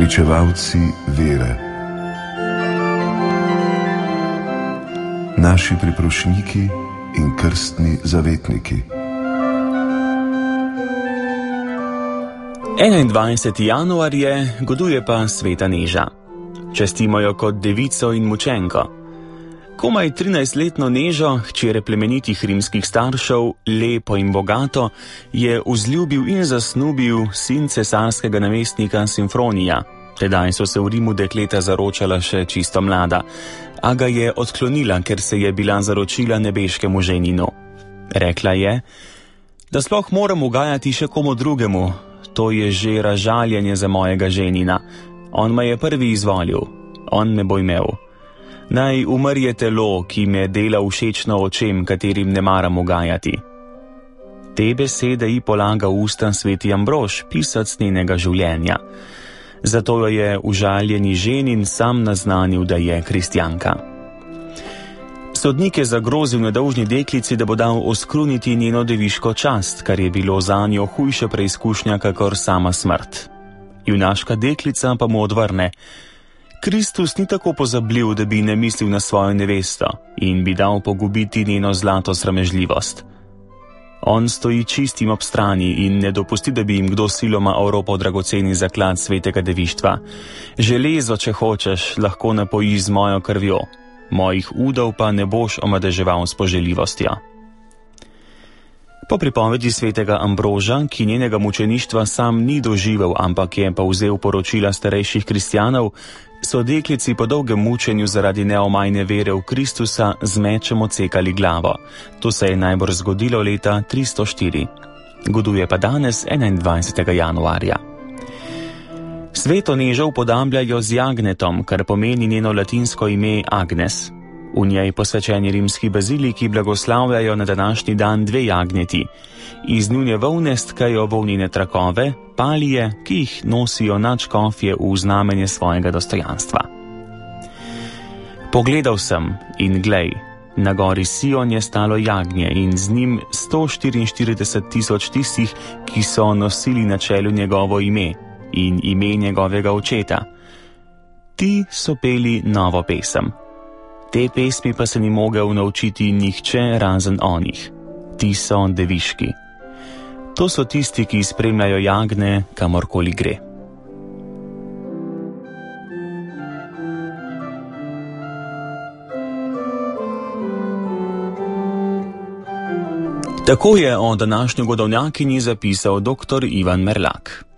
Pričevalci vere. Naši priprošniki in krstni zavetniki. 21. januar je, goduje pa sveta Neža. Častimo jo kot devico in mučenko. Komaj 13-letno Nežo, hčere plemenitih rimskih staršev, lepo in bogato, je vzljubil in zasnubil sin cesarskega namestnika Simfronija. Tedaj so se v Rimu dekleta zaročala še čisto mlada, a ga je odklonila, ker se je bila zaročila nebeškemu ženinu. Rekla je, da sploh moram ugajati še komu drugemu, to je že razžaljenje za mojega ženina. On me je prvi izvolil, on me bo imel. Naj umrje telo, ki me dela všečno očem, katerim ne maram ugajati. Te besede ji polaga v usta sveti Ambrož, pisac njenega življenja. Zato jo je užaljeni ženin sam naznanil, da je kristjanka. Sodnik je zagrozil nedolžni deklici, da bo dal oskruniti njeno deviško čast, kar je bilo zanjo hujša preizkušnja kakor sama smrt. Junaška deklica pa mu odvrne: Kristus ni tako pozabljiv, da bi ne mislil na svojo nevesto in bi dal pogubiti njeno zlato sramežljivost. On stoji čistim ob strani in ne dopusti, da bi jim kdo siloma oropal dragoceni zaklad svetega devištva. Železo, če hočeš, lahko napoji z mojo krvjo, mojih udov pa ne boš omadeževal s poželjivostjo. Po pripovedi svetega Ambroža, ki njenega mučeništva sam ni doživel, ampak je pa vzel poročila starejših kristjanov, so deklici po dolgem mučenju zaradi neomajne vere v Kristusa z mečem odsekali glavo. To se je najbolj zgodilo leta 304. Goduje pa danes 21. januarja. Sveto Nežo upodabljajo z jagnetom, kar pomeni njeno latinsko ime Agnes. V njej posvečeni rimski baziliki blagoslavljajo na današnji dan dve jagnjeti. Iz njune volne stkajo volnine trakove, palije, ki jih nosijo nadškofje v znamenje svojega dostojanstva. Pogledal sem in glej, na gori Sion je stalo jagnje in z njim 144.000 tistih, ki so nosili na čelu njegovo ime in ime njegovega očeta. Ti so peli novo pesem. Te pesmi pa se ni mogel naučiti nihče razen onih. Ti so deviški. To so tisti, ki spremljajo jagne, kamorkoli gre. Tako je o današnji godovnjakinji zapisal dr. Ivan Merlak.